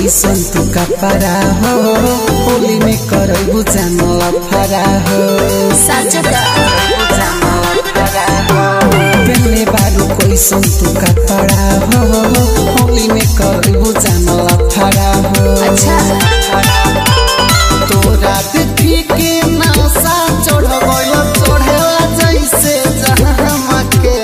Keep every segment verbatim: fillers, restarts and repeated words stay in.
कैसन तू कपड़ा हो होली में करबू जानला फरा हो पहले बारू कैसन तू कपड़ा हो होली में करबू जानला फरा हो तोरा देखी के नशा चढ़ गइल चढ़ेला जैसे जहमा के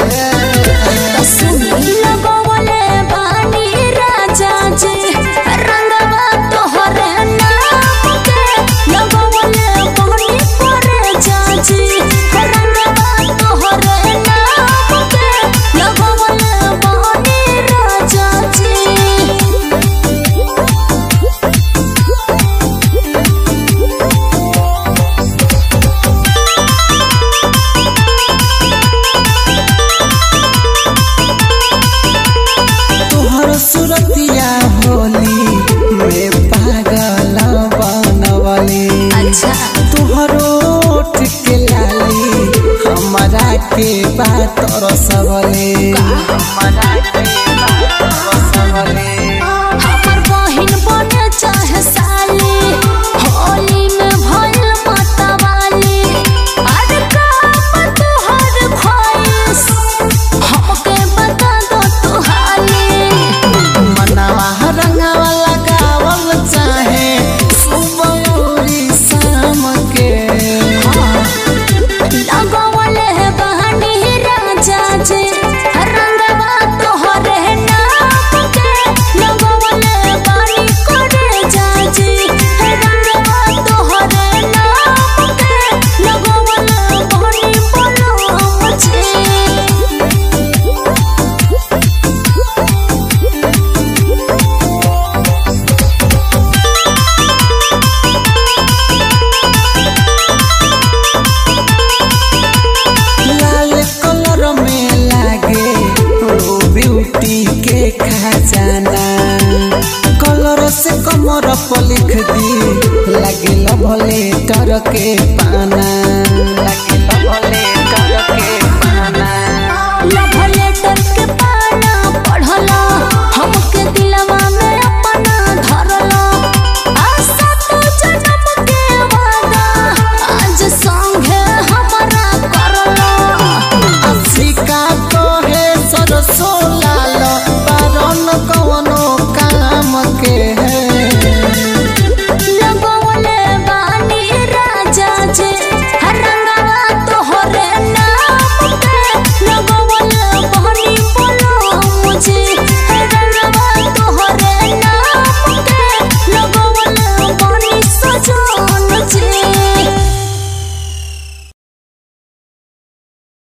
सुरतिया होली में पागल बनवले तुहरो ओठ के लाली हमरा के बात रसवले हमरा के बात रसवले हमर बहिन बने चाहे साली होली में भइल मतवाली अरे काम तोहर ख्वाहिश हमके बता दो तू हाली रंगवा लगावल चाहे सुबह और शाम के लगवले है बहनी राजा जी रंगवा तोहरे नाम के लगवले बानी करे जाजी रंगवा तोहरे नाम के लगवले बहनी बोलो मुझे ब्यूटी के खजाना कलर से कमर पर लिख दी लगे लव लेटर के पाना